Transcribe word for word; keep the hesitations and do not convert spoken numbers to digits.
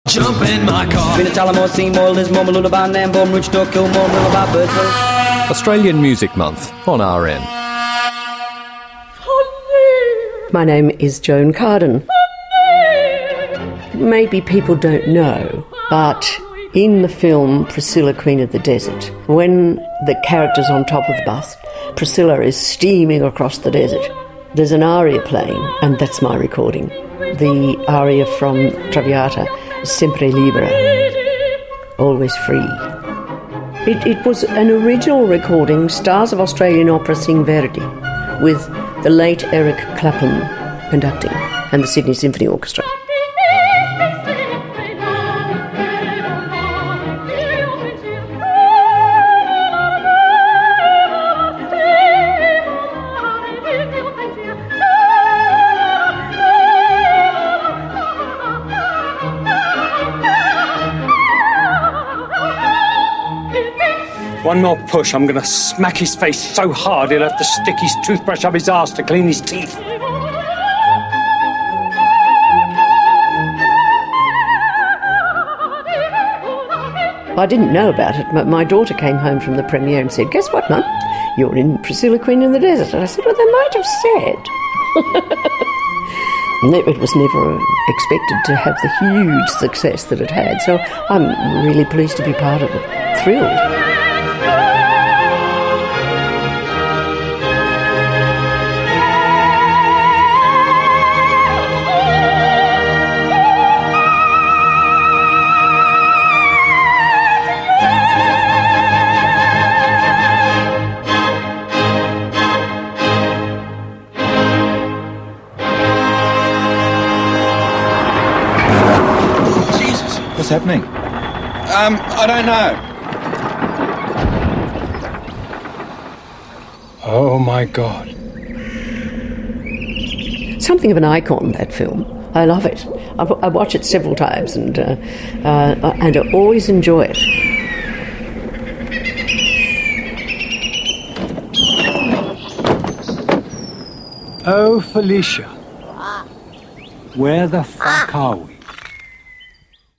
Jump in my car. Been a Tullamore, Seymour, Lismore, Malulaban, Nambour, Roochdore, Kilmore, Millabar, Birdsville. Australian Music Month on R N. My name is Joan Carden. Maybe people don't know, but in the film Priscilla, Queen of the Desert, when the character's on top of the bus, Priscilla is steaming across the desert. There's an aria playing, and that's my recording. The aria from Traviata, Sempre Libera, Always Free. It, it was an original recording, Stars of Australian Opera sing Verdi, with the late Eric Clapham conducting, and the Sydney Symphony Orchestra. One more push, I'm going to smack his face so hard he'll have to stick his toothbrush up his arse to clean his teeth. I didn't know about it, but my daughter came home from the premiere and said, "Guess what, Mum? You're in Priscilla, Queen in the Desert." And I said, "Well, they might have said." It was never expected to have the huge success that it had, so I'm really pleased to be part of it. Thrilled. What's happening? Um, I don't know. Oh, my God. Something of an icon, that film. I love it. I, I watch it several times and, uh, uh, and I always enjoy it. Oh, Felicia. Where the fuck are we?